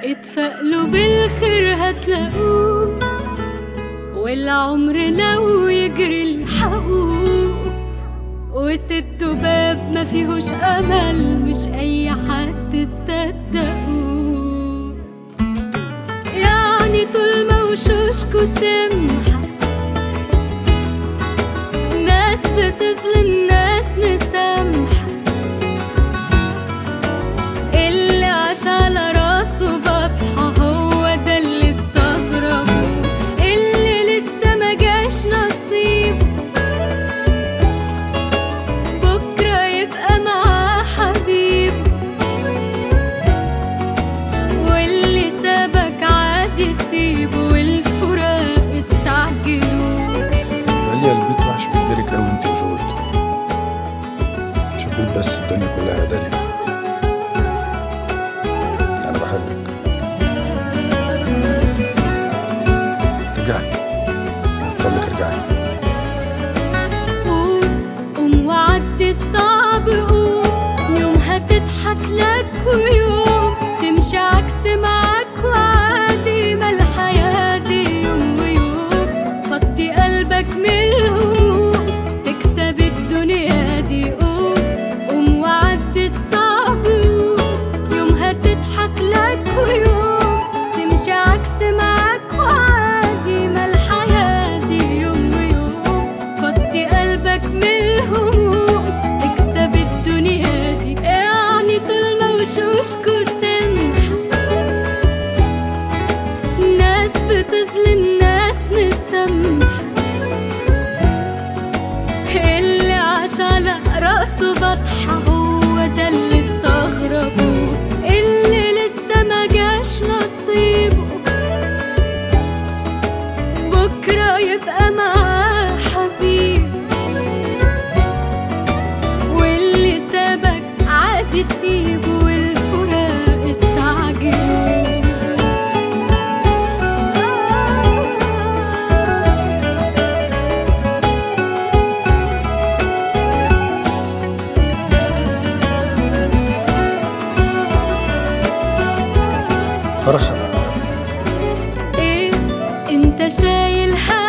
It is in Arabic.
اتفائلوا بالخير هتلاقوه، والعمر لو يجري الحقوه، وسدوا باب ما فيهوش امل، مش اي حد تصدقوه. يعني طول ما وشوشكوا سمحة، ناس بتظلم ناس مسامحة، اللي عاش على راسه بطحة هو ده اللي استغربوه، اللي لسه ما جاش نصيبه بكرة يبقى معاه حبيبه، واللي سابك عادي سيبه، والفراق استعجلوه. داليا البيت وحش من غيرك أوي انت وجود، شبيت بس الدنيا كلها يا داليا، أنا بحبك. رجعي اتفضلك ارجعي. قوم وعدي الصعب، قوم يوم هتضحك لك، ويوم تمشي عكس معاك وعادي، ما الحياة دي يوم ويوم. فضي قلبك من الهموم تكسب الدنيا دي. قوم وعدي الصعب، يوم هتضحك لك، ويوم تمشي عكس معاك وعادي، ما الحياة دي يوم ويوم. فضي قلبك من الهموم تكسب الدنيا دي. يعني طول ما وشوشكوا سمحة، ناس بتظلم ناس مسامحة، اللي عاش على راسه بطحة هو ده اللي استغربوه، اللي لسه ما جاش نصيبه بكرة يبقى معاه حبيب، واللي سابك عادي سيبه، والفراق استعجلوه. فرحة ايه انت شايل